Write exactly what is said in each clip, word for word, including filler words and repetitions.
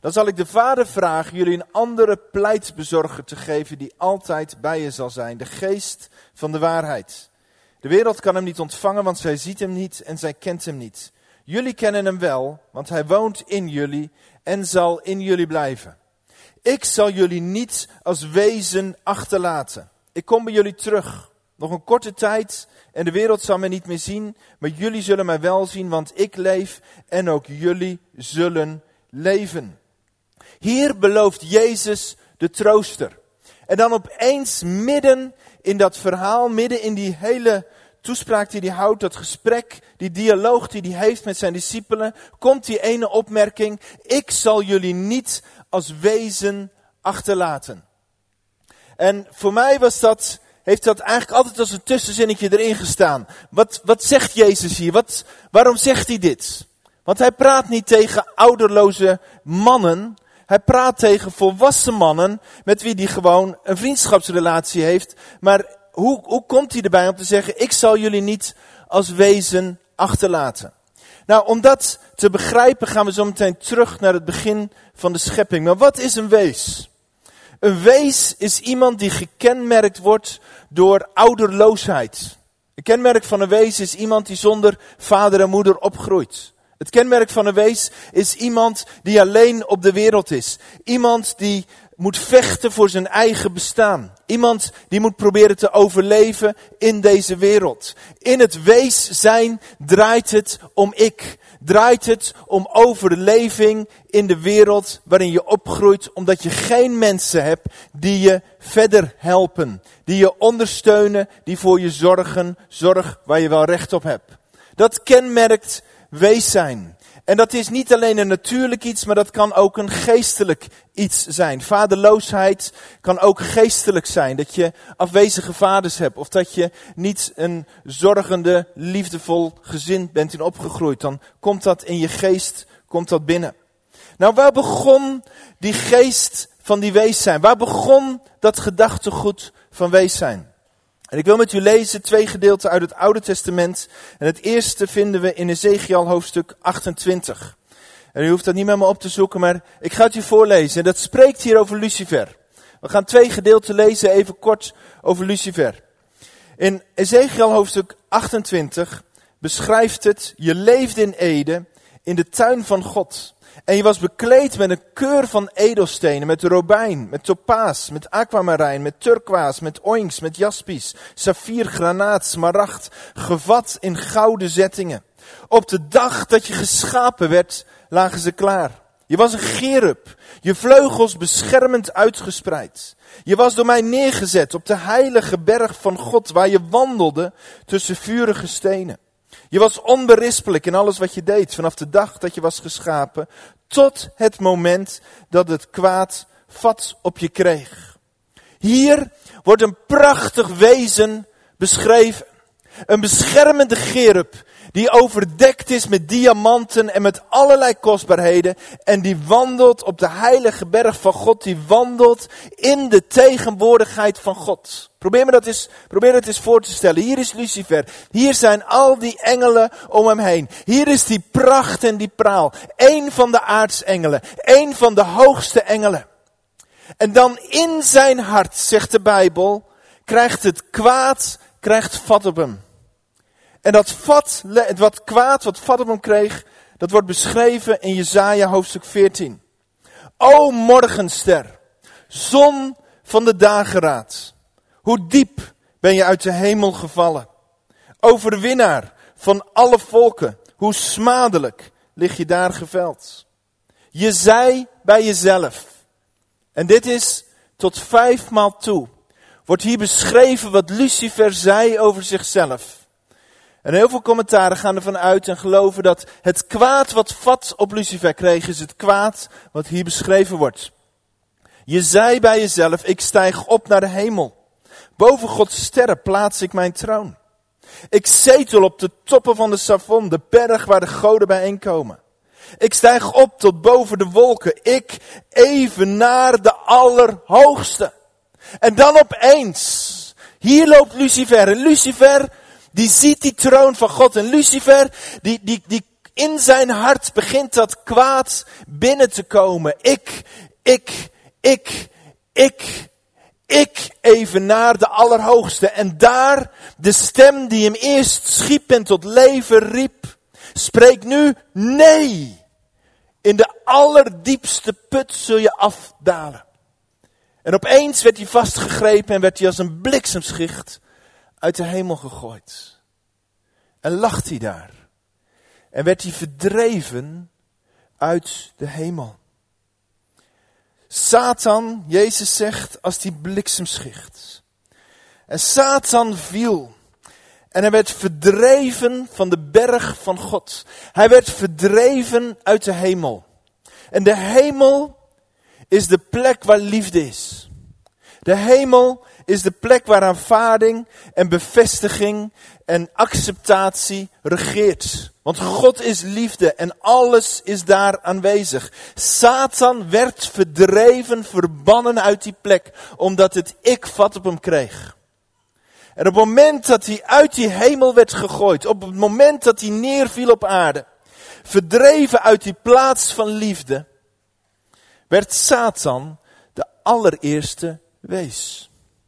dan zal ik de Vader vragen jullie een andere pleitbezorger te geven die altijd bij je zal zijn. De geest van de waarheid. De wereld kan hem niet ontvangen, want zij ziet hem niet en zij kent hem niet. Jullie kennen hem wel, want hij woont in jullie en zal in jullie blijven. Ik zal jullie niet als wezen achterlaten. Ik kom bij jullie terug. Nog een korte tijd en de wereld zal mij niet meer zien, maar jullie zullen mij wel zien, want ik leef en ook jullie zullen leven. Hier belooft Jezus de trooster. En dan opeens midden in dat verhaal, midden in die hele toespraak die hij houdt, dat gesprek, die dialoog die hij heeft met zijn discipelen, komt die ene opmerking: ik zal jullie niet als wezen achterlaten. En voor mij was dat, heeft dat eigenlijk altijd als een tussenzinnetje erin gestaan. Wat, wat zegt Jezus hier? Wat, waarom zegt hij dit? Want hij praat niet tegen ouderloze mannen. Hij praat tegen volwassen mannen met wie hij gewoon een vriendschapsrelatie heeft. Maar hoe, hoe komt hij erbij om te zeggen: ik zal jullie niet als wezen achterlaten? Nou, om dat te begrijpen gaan we zo meteen terug naar het begin van de schepping. Maar wat is een wees? Een wees is iemand die gekenmerkt wordt door ouderloosheid. Een kenmerk van een wees is iemand die zonder vader en moeder opgroeit. Het kenmerk van een wees is iemand die alleen op de wereld is. Iemand die moet vechten voor zijn eigen bestaan. Iemand die moet proberen te overleven in deze wereld. In het wees zijn draait het om ik. Draait het om overleving in de wereld waarin je opgroeit. Omdat je geen mensen hebt die je verder helpen. Die je ondersteunen, die voor je zorgen. Zorg waar je wel recht op hebt. Dat kenmerkt wees zijn. En dat is niet alleen een natuurlijk iets, maar dat kan ook een geestelijk iets zijn. Vaderloosheid kan ook geestelijk zijn. Dat je afwezige vaders hebt. Of dat je niet een zorgende, liefdevol gezin bent in opgegroeid. Dan komt dat in je geest, komt dat binnen. Nou, waar begon die geest van die wees zijn? Waar begon dat gedachtegoed van wees zijn? En ik wil met u lezen twee gedeelten uit het Oude Testament. En het eerste vinden we in Ezekiel hoofdstuk achtentwintig. En u hoeft dat niet met me op te zoeken, maar ik ga het u voorlezen. En dat spreekt hier over Lucifer. We gaan twee gedeelten lezen, even kort over Lucifer. In Ezekiel hoofdstuk achtentwintig beschrijft het: je leefde in Eden, in de tuin van God. En je was bekleed met een keur van edelstenen, met robijn, met topaas, met aquamarijn, met turkoois, met onyx, met jaspis, saffier, granaat, smaragd, gevat in gouden zettingen. Op de dag dat je geschapen werd, lagen ze klaar. Je was een cherub, je vleugels beschermend uitgespreid. Je was door mij neergezet op de heilige berg van God, waar je wandelde tussen vurige stenen. Je was onberispelijk in alles wat je deed, vanaf de dag dat je was geschapen, tot het moment dat het kwaad vat op je kreeg. Hier wordt een prachtig wezen beschreven. Een beschermende cherub die overdekt is met diamanten en met allerlei kostbaarheden. En die wandelt op de heilige berg van God. Die wandelt in de tegenwoordigheid van God. Probeer me dat eens, probeer het eens voor te stellen. Hier is Lucifer. Hier zijn al die engelen om hem heen. Hier is die pracht en die praal. Eén van de aartsengelen. Eén van de hoogste engelen. En dan in zijn hart, zegt de Bijbel, krijgt het kwaad, krijgt vat op hem. En dat vat, wat kwaad, wat vat op hem kreeg, dat wordt beschreven in Jesaja hoofdstuk veertien. O morgenster, zon van de dageraad, hoe diep ben je uit de hemel gevallen. Overwinnaar van alle volken, hoe smadelijk lig je daar geveld. Je zei bij jezelf, en dit is tot vijfmaal toe, wordt hier beschreven wat Lucifer zei over zichzelf. En heel veel commentaren gaan ervan uit en geloven dat het kwaad wat vat op Lucifer kreeg, is het kwaad wat hier beschreven wordt. Je zei bij jezelf, ik stijg op naar de hemel. Boven Gods sterren plaats ik mijn troon. Ik zetel op de toppen van de Savon, de berg waar de goden bijeenkomen. Ik stijg op tot boven de wolken. Ik evenaar de Allerhoogste. En dan opeens, hier loopt Lucifer. En Lucifer, die ziet die troon van God. En Lucifer, die, die, die In zijn hart begint dat kwaad binnen te komen. Ik, ik, ik, ik, ik even naar de Allerhoogste. En daar de stem die hem eerst schiep en tot leven riep, spreekt nu nee. In de allerdiepste put zul je afdalen. En opeens werd hij vastgegrepen en werd hij als een bliksemschicht uit de hemel gegooid. En lag hij daar. En werd hij verdreven uit de hemel. Satan, Jezus zegt, als die bliksemschicht. En Satan viel. En hij werd verdreven van de berg van God. Hij werd verdreven uit de hemel. En de hemel is de plek waar liefde is. De hemel is de plek waar aanvaarding en bevestiging en acceptatie regeert. Want God is liefde en alles is daar aanwezig. Satan werd verdreven, verbannen uit die plek, omdat het ik vat op hem kreeg. En op het moment dat hij uit die hemel werd gegooid, op het moment dat hij neerviel op aarde, verdreven uit die plaats van liefde, werd Satan de allereerste wees.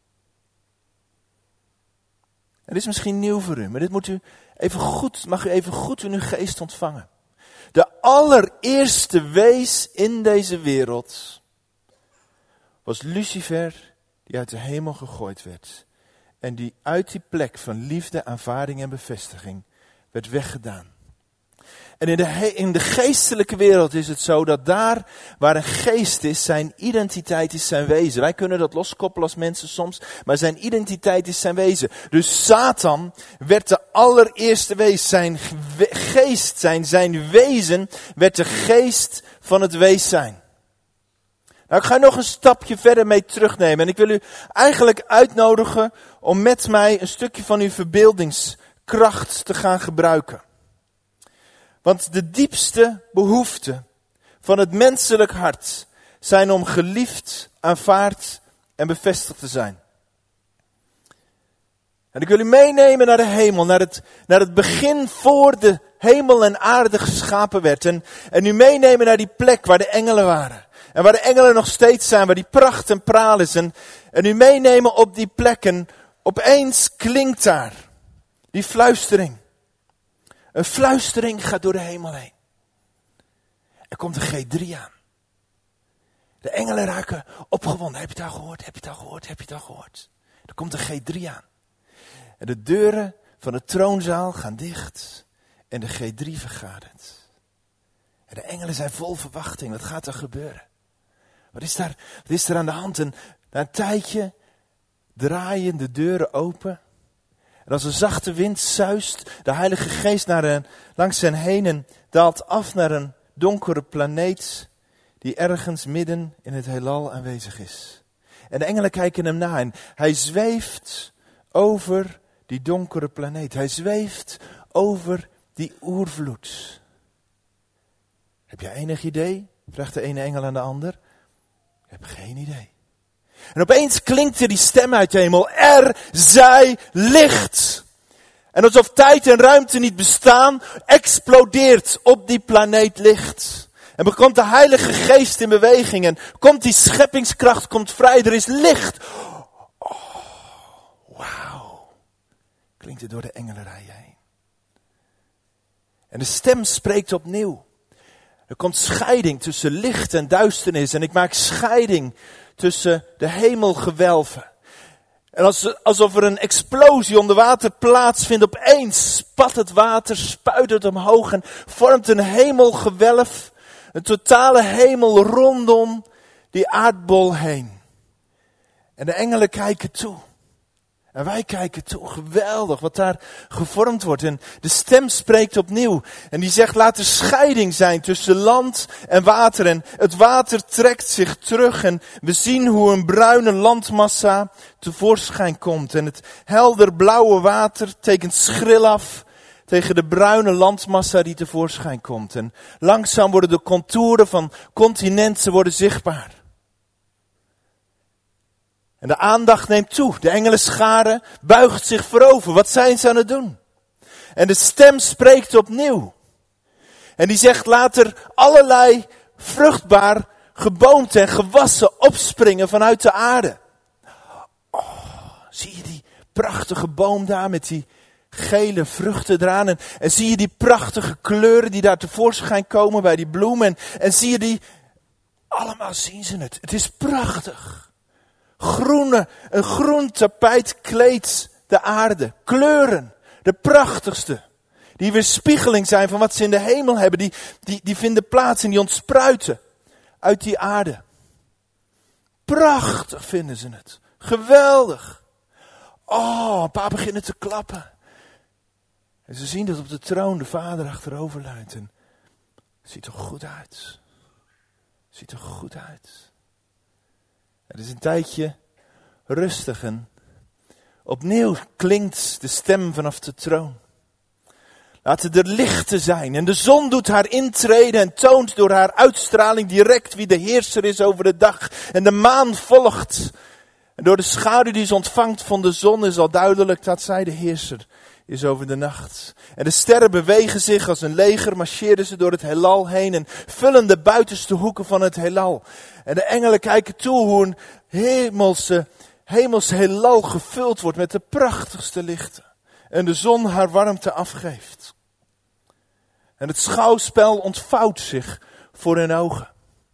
En dit is misschien nieuw voor u, maar dit moet u even goed, mag u even goed in uw geest ontvangen. De allereerste wees in deze wereld was Lucifer, die uit de hemel gegooid werd. En die uit die plek van liefde, aanvaarding en bevestiging werd weggedaan. En in de, he- in de geestelijke wereld is het zo dat daar waar een geest is, zijn identiteit is zijn wezen. Wij kunnen dat loskoppelen als mensen soms, maar zijn identiteit is zijn wezen. Dus Satan werd de allereerste wees. Zijn we- geest, zijn, zijn wezen werd de geest van het wees zijn. Nou, ik ga nog een stapje verder mee terugnemen. En ik wil u eigenlijk uitnodigen om met mij een stukje van uw verbeeldingskracht te gaan gebruiken. Want de diepste behoeften van het menselijk hart zijn om geliefd, aanvaard en bevestigd te zijn. En ik wil u meenemen naar de hemel, naar het, naar het begin voor de hemel en aarde geschapen werd. En, en u meenemen naar die plek waar de engelen waren. En waar de engelen nog steeds zijn, waar die pracht en praal is. En, en u meenemen op die plek. En opeens klinkt daar die fluistering. Een fluistering gaat door de hemel heen. Er komt een G drie aan. De engelen raken opgewonden. Heb je het al gehoord? Heb je het al gehoord? Heb je het al gehoord? Er komt een G drie aan. En de deuren van de troonzaal gaan dicht. En de G drie vergadert. En de engelen zijn vol verwachting. Wat gaat er gebeuren? Wat is daar, wat is er aan de hand? En na een tijdje draaien de deuren open. En als een zachte wind suist de Heilige Geest naar een, langs hen heen en daalt af naar een donkere planeet die ergens midden in het heelal aanwezig is. En de engelen kijken hem na en hij zweeft over die donkere planeet. Hij zweeft over die oervloed. Heb jij enig idee? Vraagt de ene engel aan de ander. Ik heb geen idee. En opeens klinkt er die stem uit de hemel. Er zij licht. En alsof tijd en ruimte niet bestaan, explodeert op die planeet licht. En komt de Heilige Geest in beweging. En komt die scheppingskracht, komt vrij. Er is licht. Oh, wauw. Klinkt het door de engelenrij heen. En de stem spreekt opnieuw. Er komt scheiding tussen licht en duisternis. En ik maak scheiding tussen de hemelgewelven. En als, alsof er een explosie onder water plaatsvindt, opeens spat het water, spuit het omhoog en vormt een hemelgewelf. Een totale hemel rondom die aardbol heen. En de engelen kijken toe. En wij kijken toe, geweldig wat daar gevormd wordt. En de stem spreekt opnieuw. En die zegt, laat er scheiding zijn tussen land en water. En het water trekt zich terug. En we zien hoe een bruine landmassa tevoorschijn komt. En het helder blauwe water tekent schril af tegen de bruine landmassa die tevoorschijn komt. En langzaam worden de contouren van continenten worden zichtbaar. En de aandacht neemt toe. De engelenschare buigt zich voorover. Wat zijn ze aan het doen? En de stem spreekt opnieuw. En die zegt, laat er allerlei vruchtbaar geboomte en gewassen opspringen vanuit de aarde. Oh, zie je die prachtige boom daar met die gele vruchten eraan. En, en zie je die prachtige kleuren die daar tevoorschijn komen bij die bloemen. En, en zie je die, allemaal zien ze het. Het is prachtig. Groene, een groen tapijt kleedt de aarde. Kleuren, de prachtigste. Die weerspiegeling zijn van wat ze in de hemel hebben. Die, die, die vinden plaats en die ontspruiten uit die aarde. Prachtig vinden ze het. Geweldig. Oh, een paar beginnen te klappen. En ze zien dat op de troon de Vader achterover leunt. En het ziet er goed uit. Het ziet er goed uit. Het is een tijdje rustig en opnieuw klinkt de stem vanaf de troon. Laten er lichten zijn en de zon doet haar intreden en toont door haar uitstraling direct wie de heerser is over de dag. En de maan volgt. En door de schaduw die ze ontvangt van de zon is al duidelijk dat zij de heerser is over de nacht. En de sterren bewegen zich als een leger, marcheren ze door het heelal heen en vullen de buitenste hoeken van het heelal. En de engelen kijken toe hoe een hemelse, hemelse heelal gevuld wordt met de prachtigste lichten. En de zon haar warmte afgeeft. En het schouwspel ontvouwt zich voor hun ogen.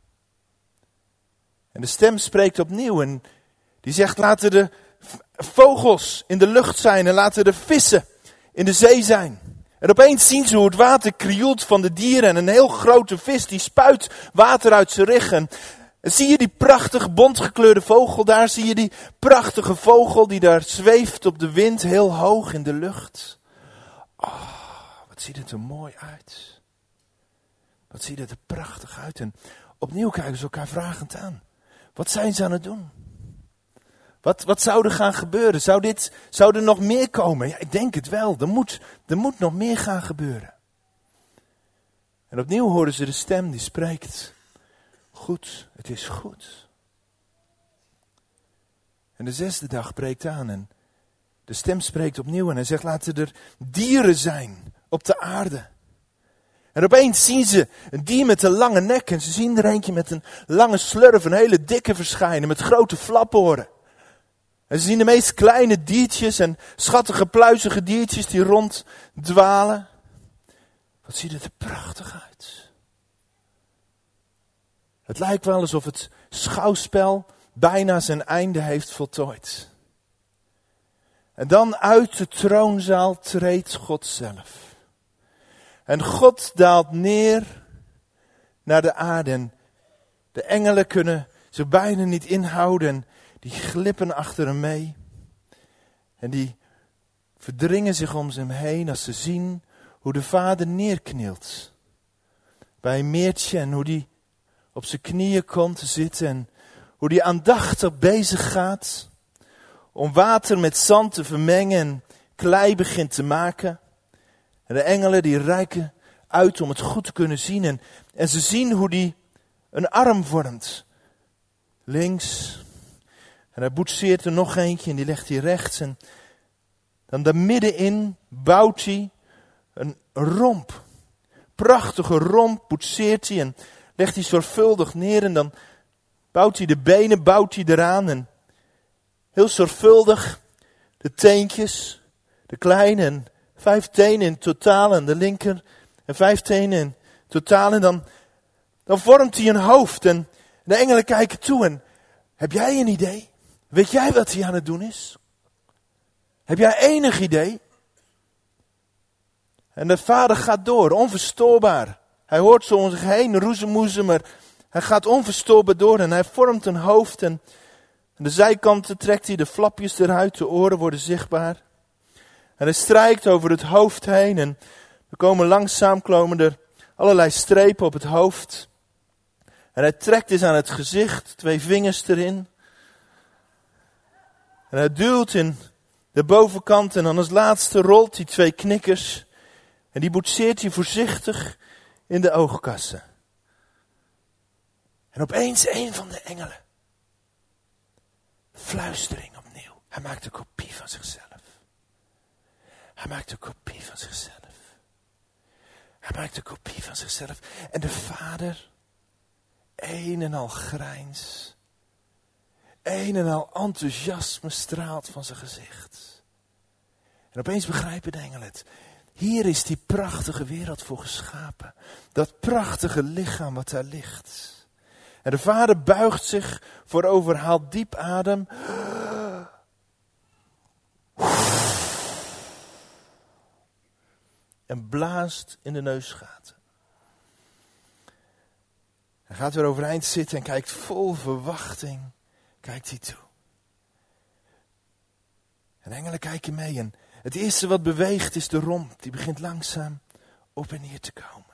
En de stem spreekt opnieuw en die zegt, laten de vogels in de lucht zijn en laten de vissen in de zee zijn. En opeens zien ze hoe het water krioelt van de dieren en een heel grote vis die spuit water uit zijn ruggen. En zie je die prachtige bontgekleurde vogel daar? Zie je die prachtige vogel die daar zweeft op de wind heel hoog in de lucht? Oh, wat ziet het er mooi uit. Wat ziet het er prachtig uit. En opnieuw kijken ze elkaar vragend aan. Wat zijn ze aan het doen? Wat, wat zou er gaan gebeuren? Zou, dit, zou er nog meer komen? Ja, ik denk het wel. Er moet, er moet nog meer gaan gebeuren. En opnieuw horen ze de stem die spreekt. Goed, het is goed. En de zesde dag breekt aan en de stem spreekt opnieuw en hij zegt, laten er dieren zijn op de aarde. En opeens zien ze een dier met een lange nek en ze zien er eentje met een lange slurf, een hele dikke verschijnen met grote flaporen. En ze zien de meest kleine diertjes en schattige pluizige diertjes die ronddwalen. Wat ziet het er prachtig uit. Het lijkt wel alsof het schouwspel bijna zijn einde heeft voltooid. En dan uit de troonzaal treedt God zelf. En God daalt neer naar de aarde. En de engelen kunnen zich bijna niet inhouden. Die glippen achter hem mee. En die verdringen zich om hem heen als ze zien hoe de Vader neerknielt. Bij een meertje en hoe die op zijn knieën komt te zitten. En hoe die aandachtig bezig gaat om water met zand te vermengen en klei begint te maken. En de engelen die reiken uit om het goed te kunnen zien. En, en ze zien hoe die een arm vormt. Links. En hij boetseert er nog eentje en die legt hij rechts. En dan daar middenin bouwt hij een romp. Prachtige romp boetseert hij en legt hij zorgvuldig neer. En dan bouwt hij de benen, bouwt hij eraan. En heel zorgvuldig de teentjes, de kleine en vijf tenen in totaal aan de linker. En vijf tenen in totaal. En dan, dan vormt hij een hoofd. En de engelen kijken toe. En heb jij een idee? Weet jij wat hij aan het doen is? Heb jij enig idee? En de Vader gaat door, onverstoorbaar. Hij hoort zo om zich heen roezemoezen, maar hij gaat onverstoorbaar door. En hij vormt een hoofd. En aan de zijkanten trekt hij de flapjes eruit, de oren worden zichtbaar. En hij strijkt over het hoofd heen. En er komen langzaam komen er allerlei strepen op het hoofd. En hij trekt eens aan het gezicht, twee vingers erin. En hij duwt in de bovenkant en dan als laatste rolt hij twee knikkers. En die boetseert hij voorzichtig in de oogkassen. En opeens een van de engelen. Fluistering opnieuw. Hij maakt een kopie van zichzelf. Hij maakt een kopie van zichzelf. Hij maakt een kopie van zichzelf. En de Vader, een en al grijns. Een en al enthousiasme straalt van zijn gezicht. En opeens begrijpen de engelen het. Hier is die prachtige wereld voor geschapen. Dat prachtige lichaam wat daar ligt. En de Vader buigt zich voorover, haalt diep adem. En blaast in de neusgaten. Hij gaat weer overeind zitten en kijkt vol verwachting. Kijkt hij toe. En engelen kijken mee. En het eerste wat beweegt is de romp. Die begint langzaam op en neer te komen.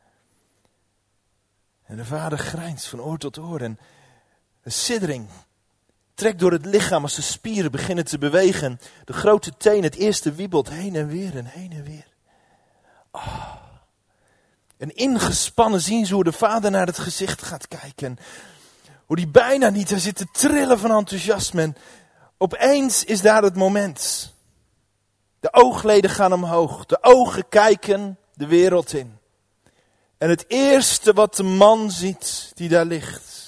En de Vader grijnst van oor tot oor. En een siddering trekt door het lichaam als de spieren beginnen te bewegen. De grote teen, het eerste wiebelt heen en weer en heen en weer. Oh. En ingespannen zien ze hoe de Vader naar het gezicht gaat kijken. Hoe die bijna niet, hij zit te trillen van enthousiasme. En opeens is daar het moment. De oogleden gaan omhoog. De ogen kijken de wereld in. En het eerste wat de man ziet die daar ligt,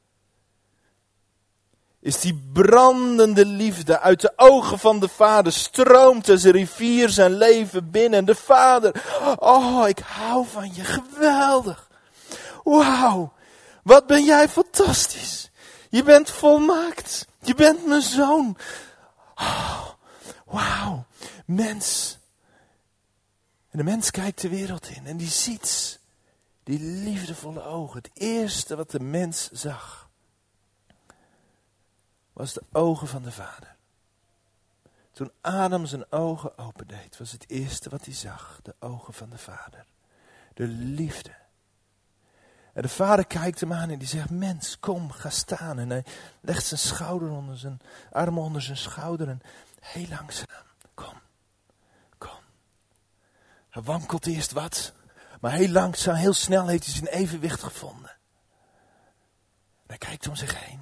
is die brandende liefde uit de ogen van de Vader. Stroomt als een rivier zijn leven binnen. En de Vader, oh, ik hou van je, geweldig. Wauw, wat ben jij fantastisch. Je bent volmaakt. Je bent mijn zoon. Oh, wauw, mens. En de mens kijkt de wereld in en die ziet die liefdevolle ogen. Het eerste wat de mens zag, was de ogen van de Vader. Toen Adam zijn ogen opendeed, was het eerste wat hij zag, de ogen van de Vader. De liefde. En de Vader kijkt hem aan en die zegt, mens, kom, ga staan. En hij legt zijn schouder onder zijn, armen onder zijn schouder en heel langzaam, kom, kom. Hij wankelt eerst wat, maar heel langzaam, heel snel heeft hij zijn evenwicht gevonden. En hij kijkt om zich heen.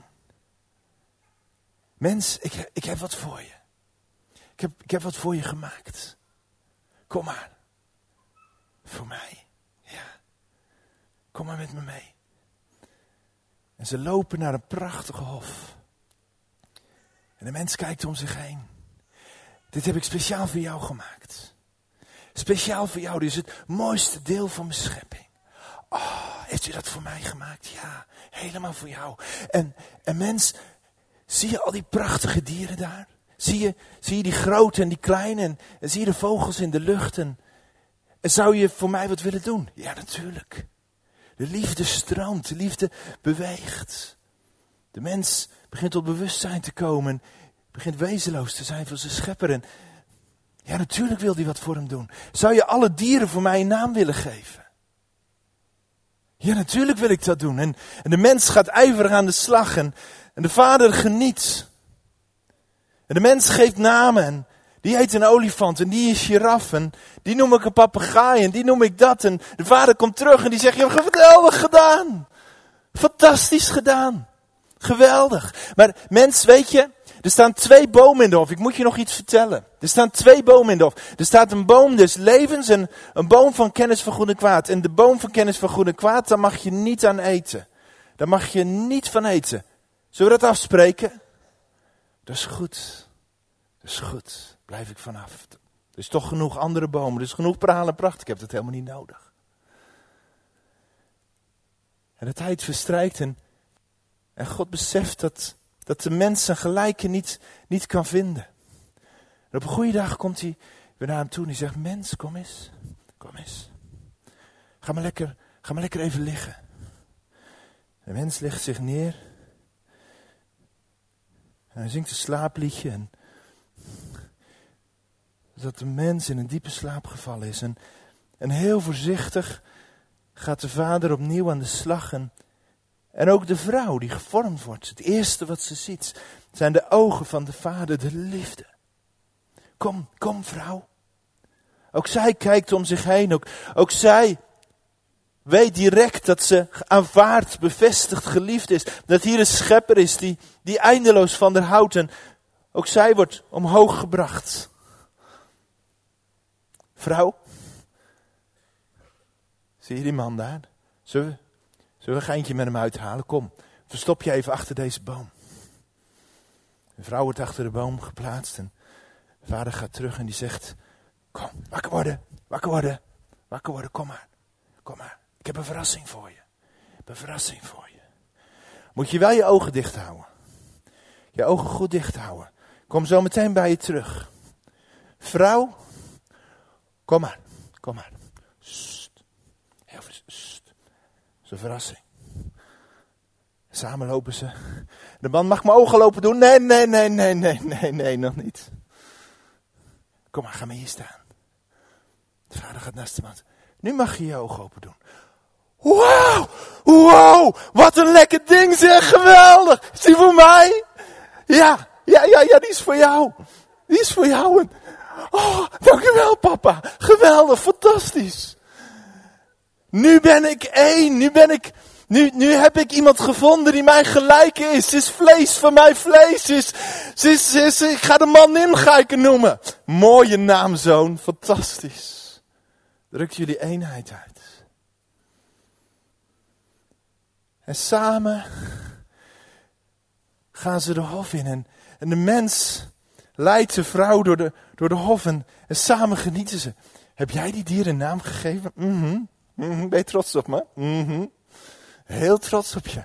Mens, ik, ik heb wat voor je. Ik heb, ik heb wat voor je gemaakt. Kom maar. Voor mij. Ja. Kom maar met me mee. En ze lopen naar een prachtige hof. En de mens kijkt om zich heen. Dit heb ik speciaal voor jou gemaakt. Speciaal voor jou. Dit is het mooiste deel van mijn schepping. Oh, heeft u dat voor mij gemaakt? Ja, helemaal voor jou. En, en mens, zie je al die prachtige dieren daar? Zie je, zie je die grote en die kleine? En, en zie je de vogels in de lucht? En, en zou je voor mij wat willen doen? Ja, natuurlijk. De liefde stroomt, de liefde beweegt. De mens begint tot bewustzijn te komen. Begint wezenloos te zijn voor zijn schepper. En ja, natuurlijk wil hij wat voor hem doen. Zou je alle dieren voor mij een naam willen geven? Ja, natuurlijk wil ik dat doen. En, en de mens gaat ijverig aan de slag. En, en de Vader geniet. En de mens geeft namen. En die heet een olifant en die is giraf. En die noem ik een papegaai en die noem ik dat. En de Vader komt terug en die zegt, je hebt geweldig gedaan. Fantastisch gedaan. Geweldig. Maar mens, weet je, er staan twee bomen in de hof. Ik moet je nog iets vertellen. Er staan twee bomen in de hof. Er staat een boom des levens en een boom van kennis van goed en kwaad. En de boom van kennis van goed en kwaad, daar mag je niet aan eten. Daar mag je niet van eten. Zullen we dat afspreken? Dat is goed. Dat is goed. Blijf ik vanaf. Er is toch genoeg andere bomen. Er is genoeg praal en pracht. Ik heb dat helemaal niet nodig. En de tijd verstrijkt en, en God beseft dat, dat de mens zijn gelijke niet, niet kan vinden. En op een goede dag komt hij weer naar hem toe en hij zegt, mens, kom eens. Kom eens. Ga maar lekker, ga maar lekker even liggen. De mens legt zich neer. En hij zingt een slaapliedje en dat de mens in een diepe slaap gevallen is. En, en heel voorzichtig gaat de Vader opnieuw aan de slag. En, en ook de vrouw die gevormd wordt. Het eerste wat ze ziet zijn de ogen van de Vader, de liefde. Kom, kom vrouw. Ook zij kijkt om zich heen. Ook, ook zij weet direct dat ze aanvaard, bevestigd, geliefd is. Dat hier een schepper is die, die eindeloos van haar houdt. En ook zij wordt omhoog gebracht. Vrouw, Zie je die man daar? Zullen we, zullen we een geintje met hem uithalen? Kom, verstop je even achter deze boom. De vrouw wordt achter de boom geplaatst en de vader gaat terug en die zegt, kom, wakker worden, wakker worden, wakker worden, kom maar, kom maar. Ik heb een verrassing voor je, ik heb een verrassing voor je. Moet je wel je ogen dicht houden. Je ogen goed dicht houden. Kom zo meteen bij je terug. Vrouw, kom maar, kom maar. Sst. Heel veel, sst. Dat is een verrassing. Samen lopen ze. De man mag mijn ogen lopen doen. Nee, nee, nee, nee, nee, nee, nee, nog niet. Kom maar, ga maar hier staan. De vader gaat naast de man. Nu mag je je ogen open doen. Wauw, wow, wat een lekker ding zeg, geweldig. Is die voor mij? Ja, ja, ja, ja, die is voor jou. Die is voor jou. En, oh, dankjewel papa. Geweldig, fantastisch. Nu ben ik één, nu ben ik, nu, nu heb ik iemand gevonden die mij gelijk is. Ze is vlees van mij vlees. Ze is, ze is, ze is, ik ga de man in, ga ik hem noemen. Mooie naam, zoon, fantastisch. Drukt jullie eenheid uit. En samen gaan ze de hof in. En, en de mens leidt de vrouw door de, door de hof. En, en samen genieten ze. Heb jij die dier een naam gegeven? Mm-hmm. Mm-hmm. Ben je trots op me? Mm-hmm. Heel trots op je.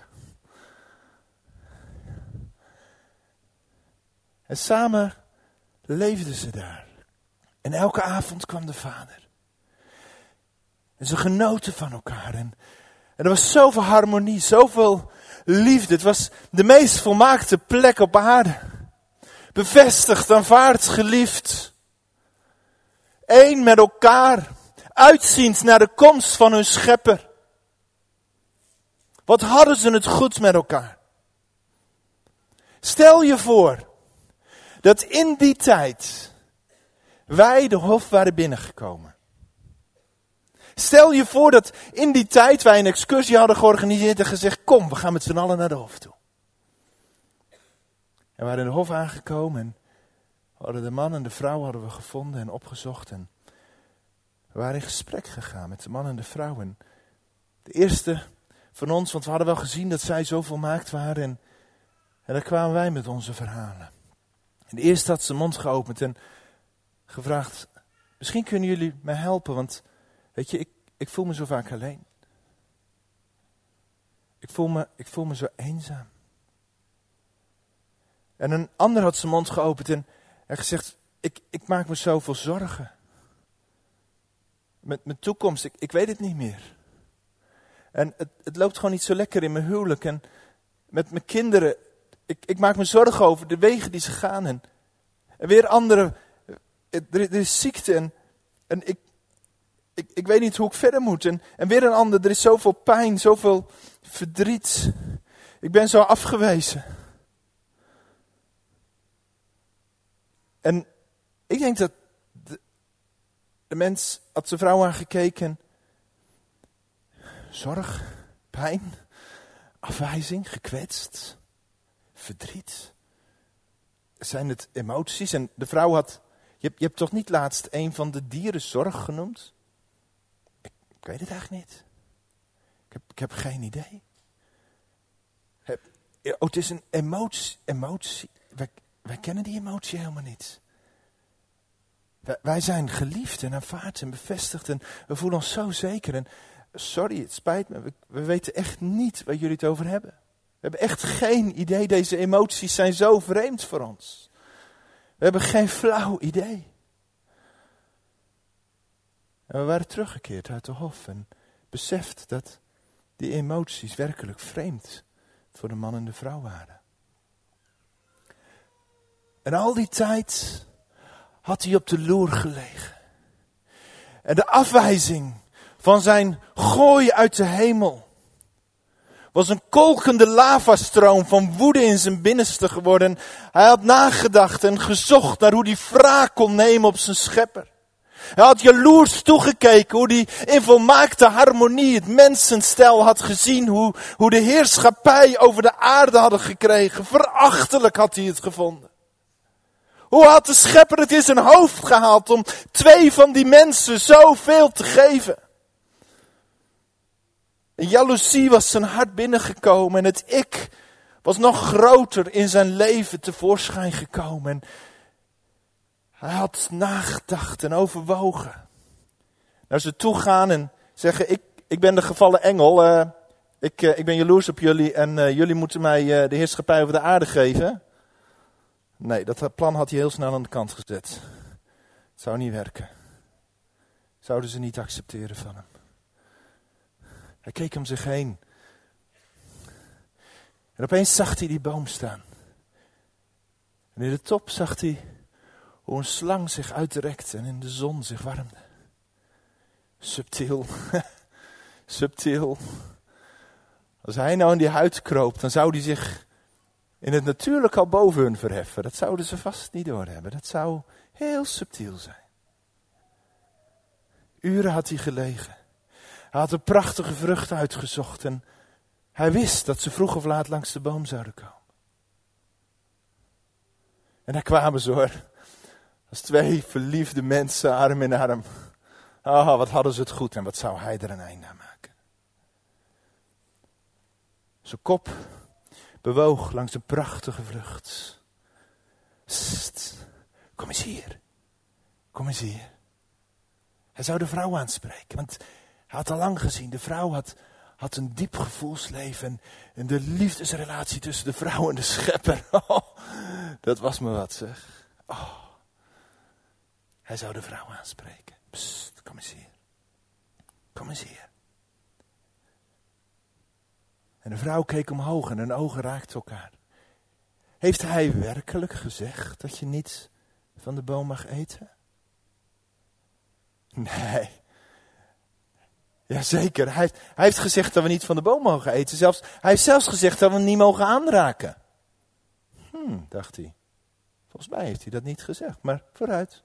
En samen leefden ze daar. En elke avond kwam de vader. En ze genoten van elkaar. En En er was zoveel harmonie, zoveel liefde. Het was de meest volmaakte plek op aarde. Bevestigd, aanvaard, geliefd. Eén met elkaar. Uitziend naar de komst van hun schepper. Wat hadden ze het goed met elkaar. Stel je voor dat in die tijd wij de hof waren binnengekomen. Stel je voor dat in die tijd wij een excursie hadden georganiseerd en gezegd, kom, we gaan met z'n allen naar de hof toe. En we waren in de hof aangekomen en we hadden de man en de vrouw hadden we gevonden en opgezocht. En we waren in gesprek gegaan met de man en de vrouw. En de eerste van ons, want we hadden wel gezien dat zij zo volmaakt waren. En, en daar kwamen wij met onze verhalen. En de eerste had zijn mond geopend en gevraagd, misschien kunnen jullie mij helpen, want weet je, ik, ik voel me zo vaak alleen. Ik voel me, ik voel me zo eenzaam. En een ander had zijn mond geopend en, en gezegd, ik, ik maak me zoveel zorgen. Met mijn toekomst, ik, ik weet het niet meer. En het, het loopt gewoon niet zo lekker in mijn huwelijk. En met mijn kinderen, ik, ik maak me zorgen over de wegen die ze gaan. En, en weer anderen, er, er is ziekte en, en ik, ik, ik weet niet hoe ik verder moet. En, en weer een ander, er is zoveel pijn, zoveel verdriet. Ik ben zo afgewezen. En ik denk dat de, de mens had zijn vrouw aangekeken. Zorg, pijn, afwijzing, gekwetst, verdriet. Zijn het emoties? En de vrouw had, je hebt, je hebt toch niet laatst een van de dieren zorg genoemd? Ik, ik weet het eigenlijk niet. Ik heb, ik heb geen idee. Heb, oh, het is een emotie. emotie. Wij, wij kennen die emotie helemaal niet. Wij, wij zijn geliefd en aanvaard en bevestigd en we voelen ons zo zeker. En sorry, het spijt me, we, we weten echt niet waar jullie het over hebben. We hebben echt geen idee, deze emoties zijn zo vreemd voor ons. We hebben geen flauw idee. En we waren teruggekeerd uit de hof en beseft dat die emoties werkelijk vreemd voor de man en de vrouw waren. En al die tijd had hij op de loer gelegen. En de afwijzing van zijn gooi uit de hemel was een kolkende lavastroom van woede in zijn binnenste geworden. Hij had nagedacht en gezocht naar hoe hij wraak kon nemen op zijn schepper. Hij had jaloers toegekeken hoe hij in volmaakte harmonie het mensenstel had gezien. Hoe, hoe de heerschappij over de aarde hadden gekregen. Verachtelijk had hij het gevonden. Hoe had de schepper het in zijn hoofd gehaald om twee van die mensen zoveel te geven? Een jaloezie was zijn hart binnengekomen en het ik was nog groter in zijn leven tevoorschijn gekomen. En hij had nagedacht en overwogen. Naar ze toe gaan en zeggen, ik, ik ben de gevallen engel, uh, ik, uh, ik ben jaloers op jullie en uh, jullie moeten mij uh, de heerschappij over de aarde geven. Nee, dat plan had hij heel snel aan de kant gezet. Het zou niet werken. Zouden ze niet accepteren van hem. Hij keek om zich heen. En opeens zag hij die boom staan. En in de top zag hij hoe een slang zich uitrekte en in de zon zich warmde. Subtiel. Subtiel. Als hij nou in die huid kroop, dan zou hij zich in het natuurlijk al boven hun verheffen. Dat zouden ze vast niet doorhebben. Dat zou heel subtiel zijn. Uren had hij gelegen. Hij had een prachtige vrucht uitgezocht en hij wist dat ze vroeg of laat langs de boom zouden komen. En daar kwamen ze hoor. Als twee verliefde mensen, arm in arm. Ah, wat hadden ze het goed en wat zou hij er een einde aan maken. Zijn kop bewoog langs een prachtige vlucht. Sst, kom eens hier. Kom eens hier. Hij zou de vrouw aanspreken, want hij had al lang gezien, de vrouw had, had een diep gevoelsleven. En de liefdesrelatie tussen de vrouw en de schepper. Oh, dat was me wat zeg. Oh. Hij zou de vrouw aanspreken. Psst, kom eens hier. Kom eens hier. En de vrouw keek omhoog en hun ogen raakten elkaar. Heeft hij werkelijk gezegd dat je niet van de boom mag eten? Nee. Jazeker, hij heeft, hij heeft gezegd dat we niet van de boom mogen eten. Zelfs, hij heeft zelfs gezegd dat we hem niet mogen aanraken. Hmm, dacht hij. Volgens mij heeft hij dat niet gezegd, maar vooruit.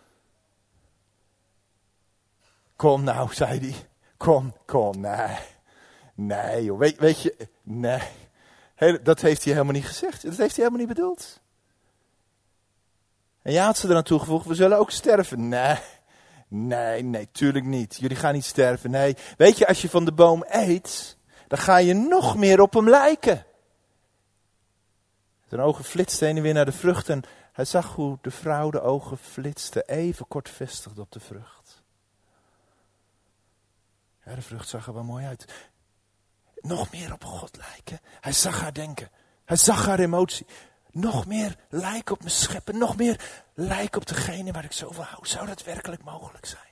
Kom nou, zei hij. Kom, kom, nee. Nee joh, weet, weet je, nee. He, dat heeft hij helemaal niet gezegd. Dat heeft hij helemaal niet bedoeld. En ja, had ze eraan toegevoegd, we zullen ook sterven. Nee, nee, nee, tuurlijk niet. Jullie gaan niet sterven, nee. Weet je, als je van de boom eet, dan ga je nog meer op hem lijken. Zijn ogen flitsten heen en weer naar de vrucht en hij zag hoe de vrouw de ogen flitste, even kort vestigde op de vrucht. Ja, de vrucht zag er wel mooi uit. Nog meer op God lijken. Hij zag haar denken. Hij zag haar emotie. Nog meer lijken op mijn schepper. Nog meer lijken op degene waar ik zo van hou. Zou dat werkelijk mogelijk zijn?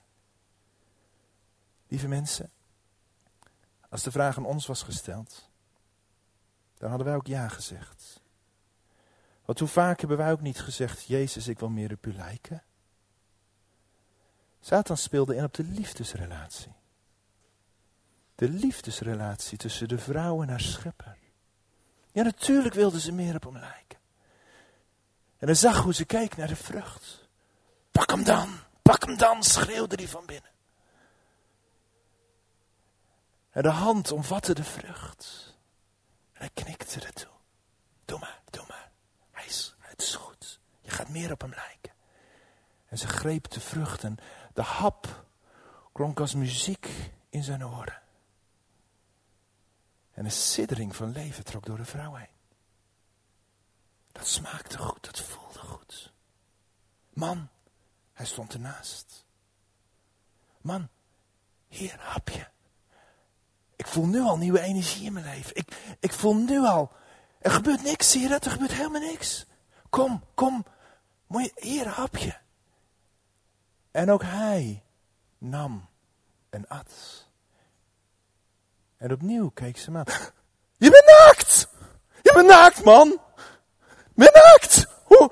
Lieve mensen, als de vraag aan ons was gesteld, dan hadden wij ook ja gezegd. Want hoe vaak hebben wij ook niet gezegd, Jezus, ik wil meer op u lijken? Satan speelde in op de liefdesrelatie. De liefdesrelatie tussen de vrouw en haar schepper. Ja, natuurlijk wilde ze meer op hem lijken. En hij zag hoe ze keek naar de vrucht. Pak hem dan, pak hem dan, schreeuwde hij van binnen. En de hand omvatte de vrucht. En hij knikte ertoe. Doe maar, doe maar. Hij is, het is goed. Je gaat meer op hem lijken. En ze greep de vrucht en de hap klonk als muziek in zijn oren. En een siddering van leven trok door de vrouw heen. Dat smaakte goed, dat voelde goed. Man, hij stond ernaast. Man, hier een hapje. Ik voel nu al nieuwe energie in mijn leven. Ik, ik voel nu al, er gebeurt niks, zie je dat? Er gebeurt helemaal niks. Kom, kom, moet je, hier een hapje. En ook hij nam en at. En opnieuw keek ze hem aan. Je bent naakt! Je bent naakt, man! Je bent naakt! Hoe?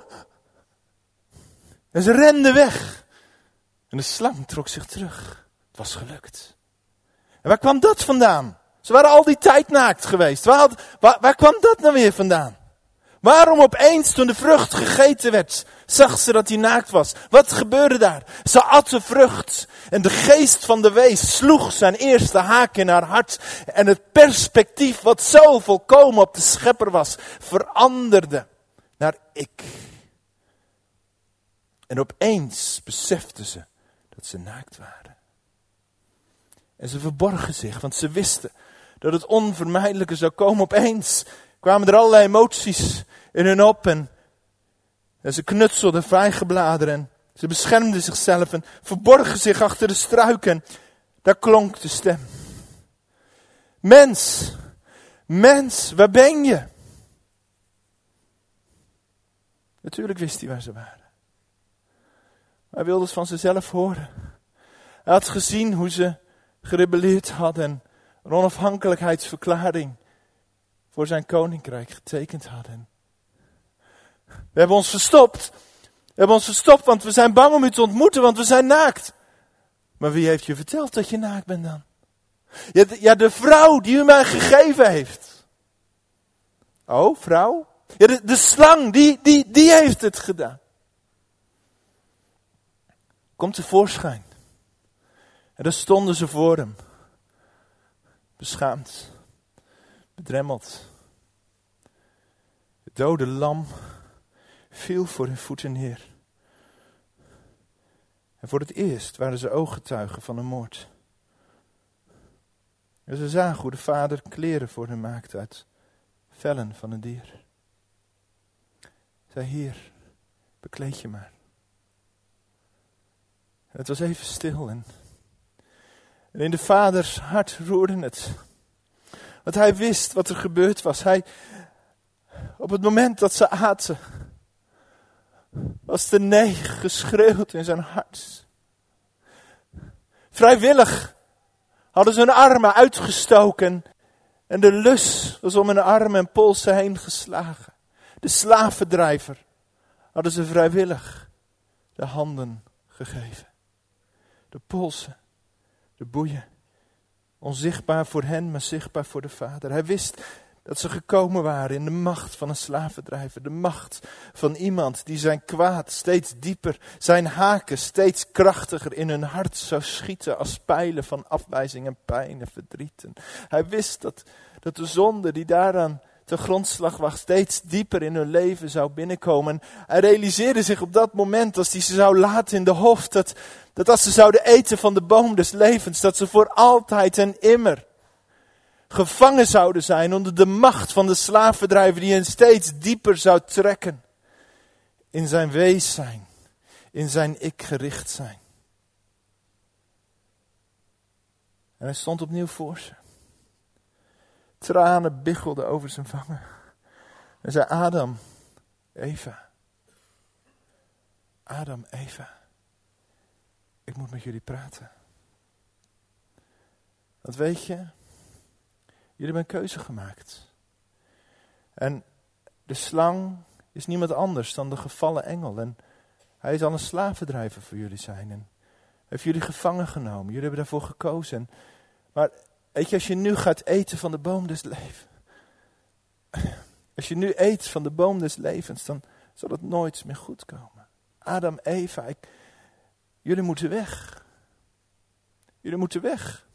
En ze rende weg. En de slang trok zich terug. Het was gelukt. En waar kwam dat vandaan? Ze waren al die tijd naakt geweest. Waar, had, waar, waar kwam dat nou weer vandaan? Waarom opeens toen de vrucht gegeten werd, zag ze dat hij naakt was? Wat gebeurde daar? Ze at de vrucht en de geest van de wees sloeg zijn eerste haak in haar hart. En het perspectief wat zo volkomen op de schepper was, veranderde naar ik. En opeens besefte ze dat ze naakt waren. En ze verborgen zich, want ze wisten dat het onvermijdelijke zou komen. Opeens kwamen er allerlei emoties in hun op en, en ze knutselden vijgenbladeren. Ze beschermden zichzelf en verborgen zich achter de struiken. Daar klonk de stem. Mens, mens, waar ben je? Natuurlijk wist hij waar ze waren. Maar hij wilde het van zichzelf horen. Hij had gezien hoe ze gerebelleerd hadden en een onafhankelijkheidsverklaring voor zijn koninkrijk getekend hadden. We hebben ons verstopt. We hebben ons verstopt, want we zijn bang om u te ontmoeten, want we zijn naakt. Maar wie heeft je verteld dat je naakt bent dan? Ja, de, ja, de vrouw die u mij gegeven heeft. Oh, vrouw? Ja, de, de slang, die, die, die heeft het gedaan. Komt tevoorschijn. En daar stonden ze voor hem. Beschaamd. Bedremmeld. Het dode lam viel voor hun voeten neer. En voor het eerst waren ze ooggetuigen van een moord. En ze zagen hoe de vader kleren voor hen maakte uit vellen van een dier. Zei, hier, bekleed je maar. En het was even stil en, en in de vaders hart roerde het. Want hij wist wat er gebeurd was. Hij, op het moment dat ze aten, was de nee geschreeuwd in zijn hart. Vrijwillig hadden ze hun armen uitgestoken en de lus was om hun armen en polsen heen geslagen. De slavendrijver hadden ze vrijwillig de handen gegeven. De polsen, de boeien. Onzichtbaar voor hen, maar zichtbaar voor de vader. Hij wist dat ze gekomen waren in de macht van een slavendrijver. De macht van iemand die zijn kwaad steeds dieper, zijn haken steeds krachtiger in hun hart zou schieten als pijlen van afwijzing en pijn en verdriet. En hij wist dat, dat de zonde die daaraan ten grondslag was steeds dieper in hun leven zou binnenkomen. Hij realiseerde zich op dat moment, als hij ze zou laten in de hof, dat, dat als ze zouden eten van de boom des levens, dat ze voor altijd en immer gevangen zouden zijn onder de macht van de slavendrijver die hen steeds dieper zou trekken. In zijn wees zijn, in zijn ik gericht zijn. En hij stond opnieuw voor ze. Tranen biggelden over zijn wangen. En zei, Adam, Eva. Adam, Eva. Ik moet met jullie praten. Want weet je, jullie hebben een keuze gemaakt. En de slang is niemand anders dan de gevallen engel. En hij zal een slavendrijver voor jullie zijn. En heeft jullie gevangen genomen. Jullie hebben daarvoor gekozen. Maar weet je, als je nu gaat eten van de boom des levens. Als je nu eet van de boom des levens, dan zal het nooit meer goed komen. Adam, Eva, ik, jullie moeten weg. Jullie moeten weg.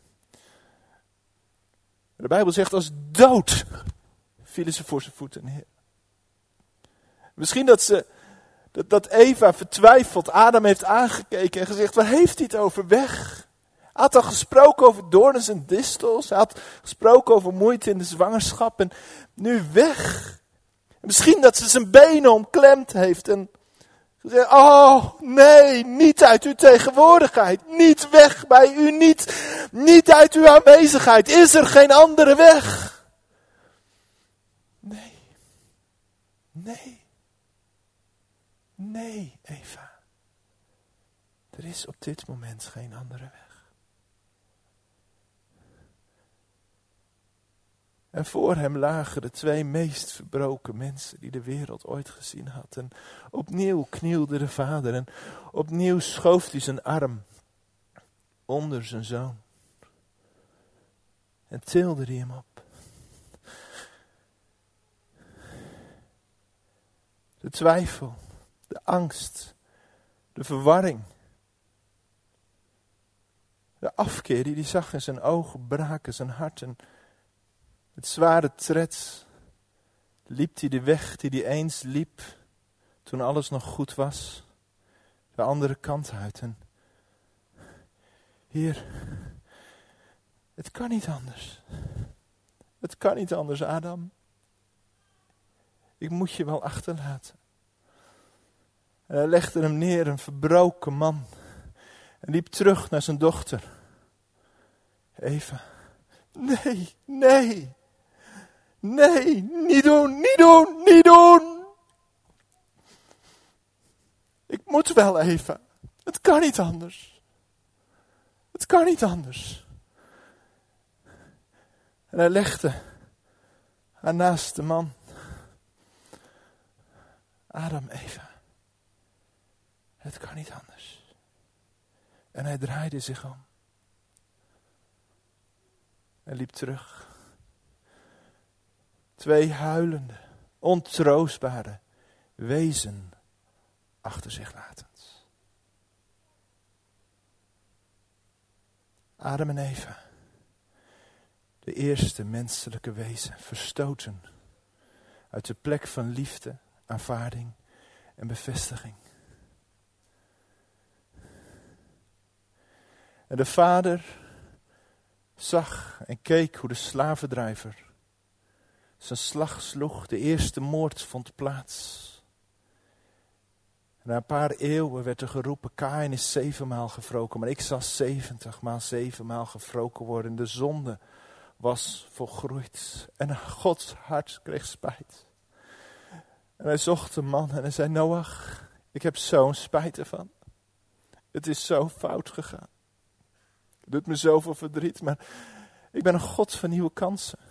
De Bijbel zegt als dood vielen ze voor zijn voeten neer. Misschien dat, ze, dat, dat Eva vertwijfeld Adam heeft aangekeken en gezegd, waar heeft hij het over? Weg. Hij had al gesproken over doornen en distels. Hij had gesproken over moeite in de zwangerschap. En nu weg. En misschien dat ze zijn benen omklemd heeft. En gezegd, oh nee, niet uit uw tegenwoordigheid. Niet weg bij u. Niet, niet uit uw aanwezigheid. Is er geen andere weg? Nee. Nee. Nee, Eva. Er is op dit moment geen andere weg. En voor hem lagen de twee meest verbroken mensen die de wereld ooit gezien had. En opnieuw knielde de vader en opnieuw schoof hij zijn arm onder zijn zoon. En tilde hij hem op. De twijfel, de angst, de verwarring. De afkeer die hij zag in zijn ogen braken zijn hart en met zware tred liep hij de weg die hij eens liep toen alles nog goed was, de andere kant uit. En Heer, het kan niet anders. Het kan niet anders, Adam. Ik moet je wel achterlaten. En hij legde hem neer, een verbroken man. En liep terug naar zijn dochter. Eva. Nee, nee. Nee, niet doen, niet doen, niet doen. Ik moet wel, Eva. Het kan niet anders. Het kan niet anders. En hij legde haar naast de man. Adam, Eva. Het kan niet anders. En hij draaide zich om. En liep terug. Twee huilende, ontroostbare wezen achter zich latend. Adam en Eva. De eerste menselijke wezen, verstoten uit de plek van liefde, aanvaarding en bevestiging. En de vader zag en keek hoe de slavendrijver zijn slag sloeg. De eerste moord vond plaats. Na een paar eeuwen werd er geroepen, Kaïn is zevenmaal gewroken, maar ik zal zeventigmaal zevenmaal gewroken worden. De zonde was volgroeid en Gods hart kreeg spijt. En hij zocht een man en hij zei, Noach, ik heb zo'n spijt ervan. Het is zo fout gegaan. Het doet me zoveel verdriet, maar ik ben een God van nieuwe kansen.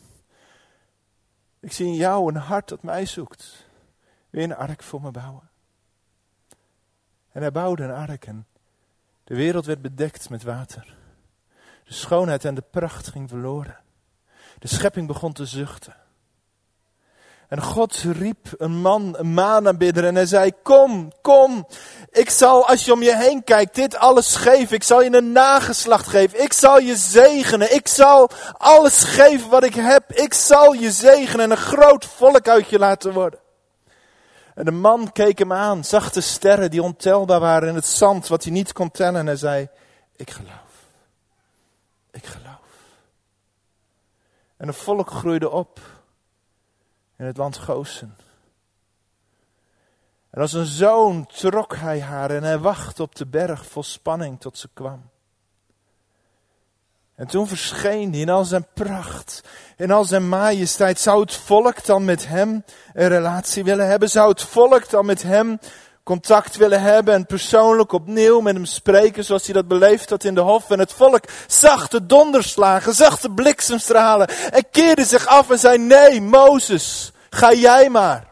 Ik zie in jou een hart dat mij zoekt. Wil je een ark voor me bouwen? En hij bouwde een ark en de wereld werd bedekt met water. De schoonheid en de pracht ging verloren. De schepping begon te zuchten. En God riep een man, een maanaanbidder, en hij zei, kom, kom, ik zal als je om je heen kijkt dit alles geven. Ik zal je een nageslacht geven. Ik zal je zegenen. Ik zal alles geven wat ik heb. Ik zal je zegenen en een groot volk uit je laten worden. En de man keek hem aan, zag de sterren die ontelbaar waren in het zand wat hij niet kon tellen. En hij zei, ik geloof. Ik geloof. En een volk groeide op in het land Gosen. En als een zoon trok hij haar en hij wachtte op de berg vol spanning tot ze kwam. En toen verscheen hij in al zijn pracht, in al zijn majesteit. Zou het volk dan met hem een relatie willen hebben? Zou het volk dan met hem contact willen hebben en persoonlijk opnieuw met hem spreken zoals hij dat beleefd had in de hof? En het volk zag de donderslagen, zag de bliksemstralen en keerde zich af en zei, nee, Mozes, ga jij maar.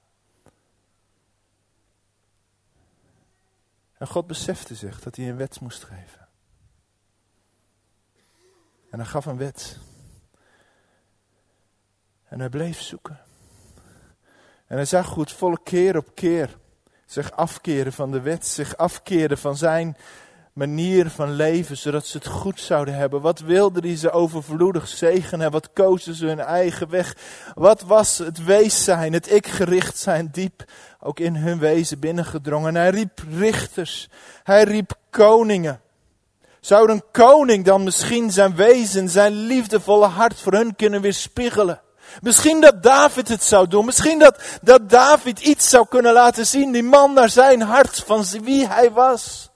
En God besefte zich dat hij een wet moest geven. En hij gaf een wet. En hij bleef zoeken. En hij zag hoe het volk keer op keer zich afkeren van de wet, zich afkeren van zijn manier van leven, zodat ze het goed zouden hebben. Wat wilden die ze overvloedig zegenen? Wat kozen ze hun eigen weg? Wat was het wees zijn, het ik gericht zijn, diep ook in hun wezen binnengedrongen? En hij riep richters, hij riep koningen. Zou een koning dan misschien zijn wezen, zijn liefdevolle hart voor hun kunnen weerspiegelen? Misschien dat David het zou doen. Misschien dat, dat David iets zou kunnen laten zien. Die man naar zijn hart van wie hij was.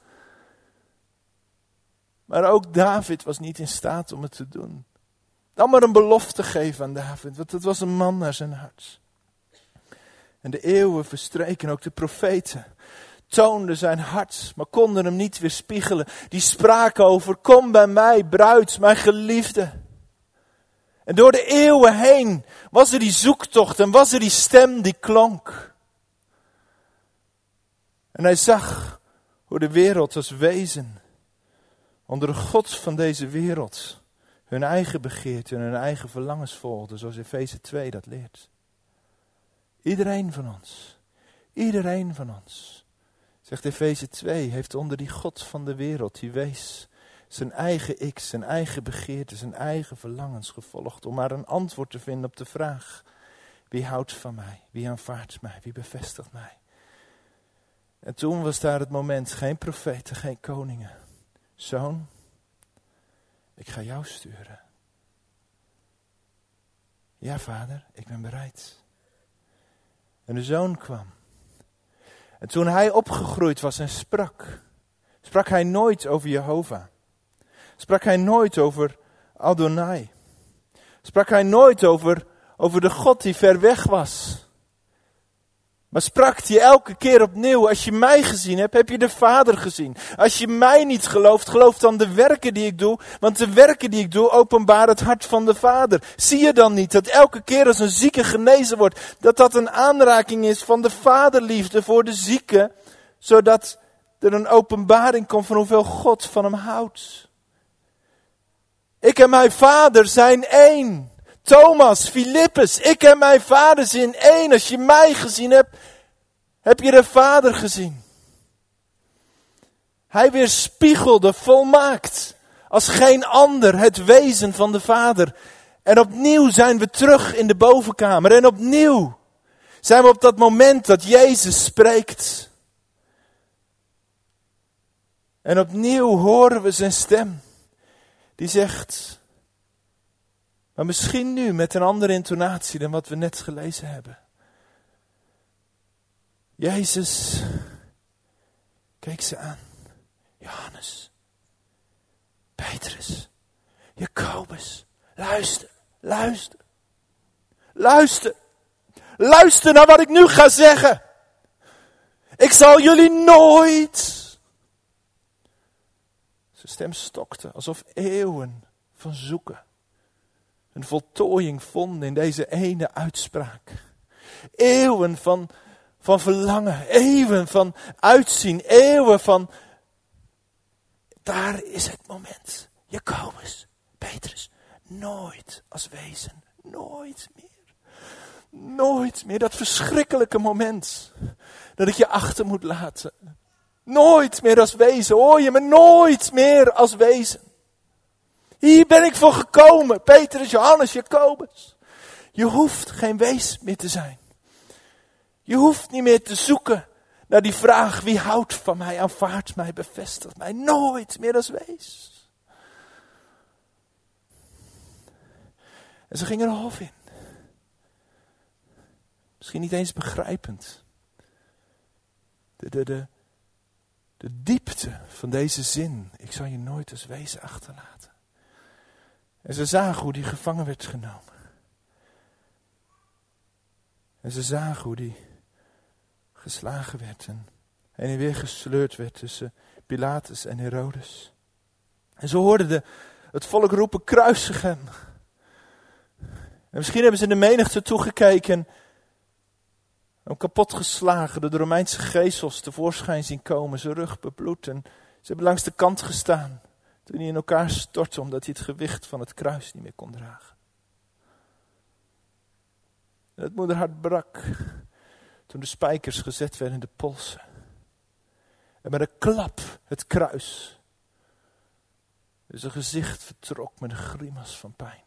Maar ook David was niet in staat om het te doen. Dan maar een belofte geven aan David. Want het was een man naar zijn hart. En de eeuwen verstreken, ook de profeten toonden zijn hart, maar konden hem niet weerspiegelen. Die spraken over, kom bij mij, bruid, mijn geliefde. En door de eeuwen heen was er die zoektocht en was er die stem die klonk. En hij zag hoe de wereld als wezen onder de god van deze wereld hun eigen begeerte en hun eigen verlangens volgde, zoals Efeze twee dat leert. Iedereen van ons, iedereen van ons, zegt Efeze twee, heeft onder die god van de wereld, die wees, zijn eigen ik, zijn eigen begeerte, zijn eigen verlangens gevolgd. Om maar een antwoord te vinden op de vraag. Wie houdt van mij? Wie aanvaardt mij? Wie bevestigt mij? En toen was daar het moment. Geen profeten, geen koningen. Zoon, ik ga jou sturen. Ja, vader, ik ben bereid. En de zoon kwam. En toen hij opgegroeid was en sprak, sprak hij nooit over Jehovah. Sprak hij nooit over Adonai. Sprak hij nooit over, over de God die ver weg was. Maar sprak hij elke keer opnieuw, als je mij gezien hebt, heb je de Vader gezien. Als je mij niet gelooft, geloof dan de werken die ik doe. Want de werken die ik doe, openbaar het hart van de Vader. Zie je dan niet dat elke keer als een zieke genezen wordt, dat dat een aanraking is van de vaderliefde voor de zieke. Zodat er een openbaring komt van hoeveel God van hem houdt. Ik en mijn Vader zijn één. Thomas, Filippus, ik en mijn Vader zijn één. Als je mij gezien hebt, heb je de Vader gezien. Hij weerspiegelde volmaakt, als geen ander, het wezen van de Vader. En opnieuw zijn we terug in de bovenkamer. En opnieuw zijn we op dat moment dat Jezus spreekt. En opnieuw horen we zijn stem. Die zegt, maar misschien nu met een andere intonatie dan wat we net gelezen hebben. Jezus keek ze aan. Johannes, Petrus, Jacobus, luister, luister, luister, luister naar wat ik nu ga zeggen. Ik zal jullie nooit. Zijn stem stokte, alsof eeuwen van zoeken een voltooiing vonden in deze ene uitspraak. Eeuwen van, van verlangen, eeuwen van uitzien, eeuwen van, daar is het moment. Jacobus, Petrus, nooit als wezen, nooit meer. Nooit meer, dat verschrikkelijke moment dat ik je achter moet laten. Nooit meer als wezen, hoor je me, nooit meer als wezen. Hier ben ik voor gekomen, Petrus, Johannes, Jacobus. Je hoeft geen wees meer te zijn. Je hoeft niet meer te zoeken naar die vraag, wie houdt van mij, aanvaardt mij, bevestigt mij. Nooit meer als wees. En ze gingen er hof in. Misschien niet eens begrijpend. De, de, de, de diepte van deze zin. Ik zal je nooit als wezen achterlaten. En ze zagen hoe die gevangen werd genomen. En ze zagen hoe die geslagen werd en heen en weer gesleurd werd tussen Pilatus en Herodes. En ze hoorden de, het volk roepen, kruisig hem. En misschien hebben ze in de menigte toegekeken, hem kapot geslagen, door de Romeinse gezels tevoorschijn zien komen, zijn rug bebloed. En ze hebben langs de kant gestaan, toen hij in elkaar stortte, omdat hij het gewicht van het kruis niet meer kon dragen. En het moederhart brak, toen de spijkers gezet werden in de polsen. En met een klap het kruis. Dus zijn gezicht vertrok met een grimas van pijn.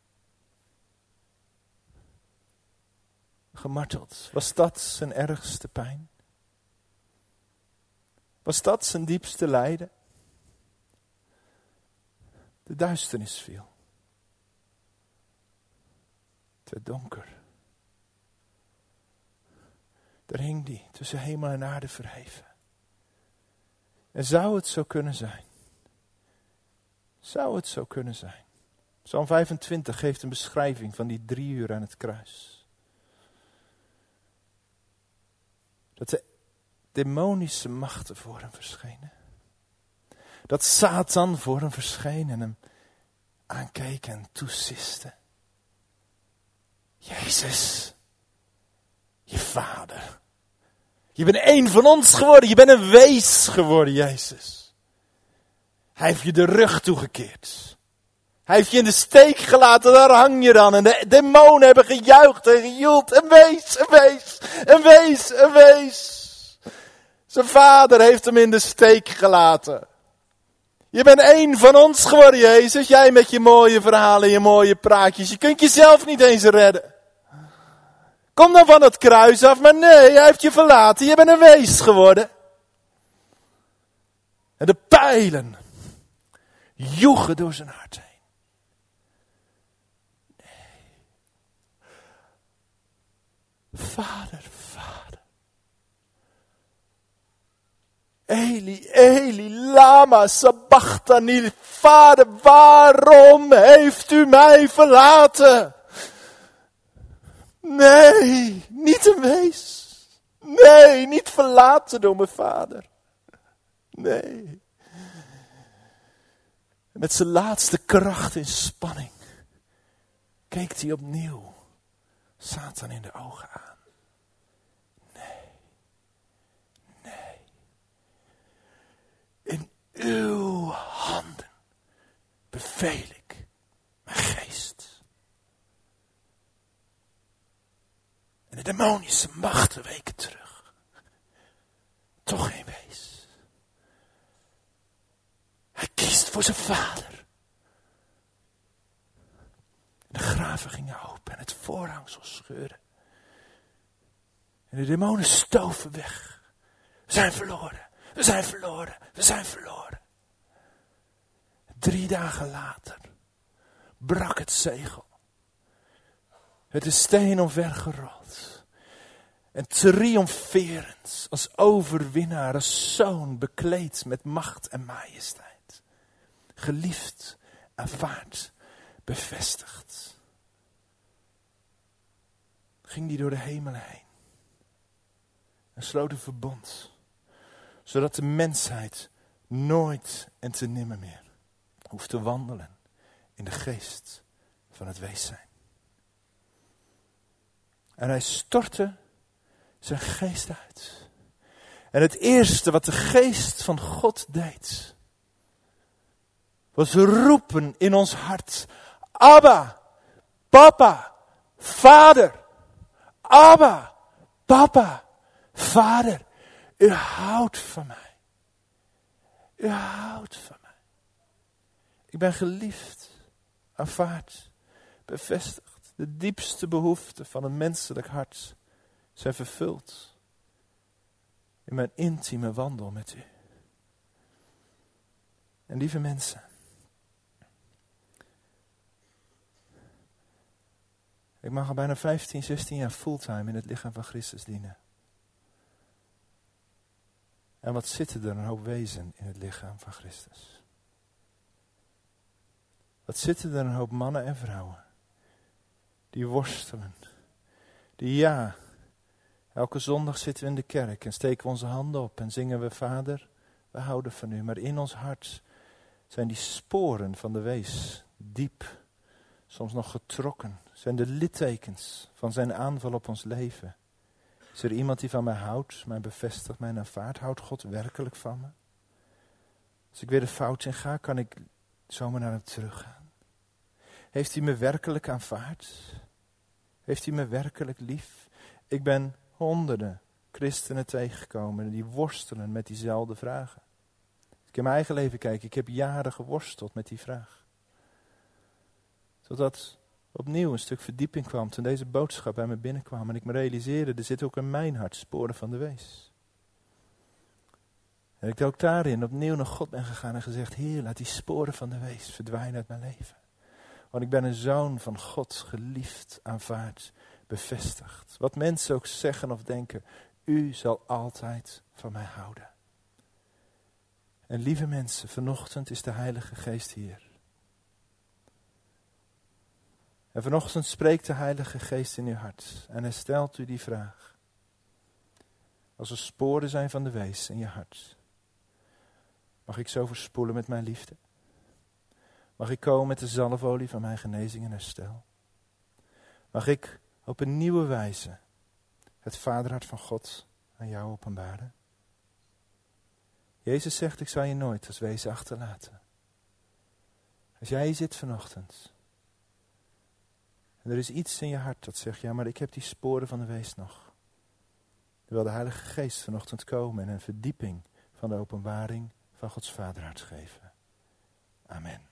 Gemarteld. Was dat zijn ergste pijn? Was dat zijn diepste lijden? De duisternis viel. Het werd donker. Daar hing die tussen hemel en aarde verheven. En zou het zo kunnen zijn? Zou het zo kunnen zijn? Psalm vijfentwintig geeft een beschrijving van die drie uur aan het kruis. Dat de demonische machten voor hem verschenen. Dat Satan voor hem verscheen en hem aankeek en toesiste. Jezus, je vader. Je bent één van ons geworden. Je bent een wees geworden, Jezus. Hij heeft je de rug toegekeerd. Hij heeft je in de steek gelaten, daar hang je dan. En de demonen hebben gejuicht en gejoeld. Een wees, een wees, een wees, een wees. Zijn vader heeft hem in de steek gelaten. Je bent één van ons geworden, Jezus. Jij met je mooie verhalen, je mooie praatjes. Je kunt jezelf niet eens redden. Kom dan van het kruis af, maar nee, hij heeft je verlaten. Je bent een wees geworden. En de pijlen joegen door zijn hart heen. Nee. Vader, Vader. Eli, Eli, lama sabachthani. Vader, waarom heeft u mij verlaten? Nee, niet een wees. Nee, niet verlaten door mijn vader. Nee. Met zijn laatste kracht en spanning keek hij opnieuw Satan in de ogen aan. Nee, nee. In uw handen beveel ik mijn geest. En de demonische machten weken terug. Toch geen wees. Hij kiest voor zijn vader. En de graven gingen open en het voorhangsel scheurde. En de demonen stoven weg. We zijn verloren, we zijn verloren, we zijn verloren. Drie dagen later brak het zegel. Het is steen omvergerold. En triomferend, als overwinnaar, als zoon bekleed met macht en majesteit. Geliefd, aanvaard, bevestigd. Ging die door de hemelen heen. En sloot een verbond. Zodat de mensheid nooit en te nimmer meer hoeft te wandelen in de geest van het wees zijn. En hij stortte zijn geest uit. En het eerste wat de geest van God deed, was roepen in ons hart. Abba, papa, vader. Abba, papa, vader. U houdt van mij. U houdt van mij. Ik ben geliefd, aanvaard, bevestigd. De diepste behoeften van een menselijk hart zijn vervuld in mijn intieme wandel met u. En lieve mensen, ik mag al bijna vijftien, zestien jaar fulltime in het lichaam van Christus dienen. En wat zitten er een hoop wezen in het lichaam van Christus. Wat zitten er een hoop mannen en vrouwen die worstelen. Die ja, elke zondag zitten we in de kerk en steken we onze handen op en zingen we: Vader, we houden van u. Maar in ons hart zijn die sporen van de wees diep, soms nog getrokken. Zijn de littekens van zijn aanval op ons leven. Is er iemand die van mij houdt, mij bevestigt, mij aanvaardt? Houdt God werkelijk van me? Als ik weer de fout in ga, kan ik zomaar naar hem teruggaan. Heeft hij me werkelijk aanvaard? Heeft hij me werkelijk lief? Ik ben honderden christenen tegengekomen die worstelen met diezelfde vragen. Als ik in mijn eigen leven kijk, ik heb jaren geworsteld met die vraag. Totdat opnieuw een stuk verdieping kwam toen deze boodschap bij me binnenkwam. En ik me realiseerde, er zit ook in mijn hart sporen van de wees. En ik ook daarin opnieuw naar God ben gegaan en gezegd: Heer, laat die sporen van de wees verdwijnen uit mijn leven. Want ik ben een zoon van God, geliefd, aanvaard, bevestigd. Wat mensen ook zeggen of denken, u zal altijd van mij houden. En lieve mensen, vanochtend is de Heilige Geest hier. En vanochtend spreekt de Heilige Geest in uw hart. En hij stelt u die vraag. Als er sporen zijn van de wees in je hart, mag ik zo verspoelen met mijn liefde? Mag ik komen met de zalfolie van mijn genezing en herstel? Mag ik op een nieuwe wijze het vaderhart van God aan jou openbaren? Jezus zegt: ik zal je nooit als wezen achterlaten. Als jij hier zit vanochtend en er is iets in je hart dat zegt: ja, maar ik heb die sporen van de wees nog. Dan wil de Heilige Geest vanochtend komen en een verdieping van de openbaring van Gods vaderhart geven. Amen.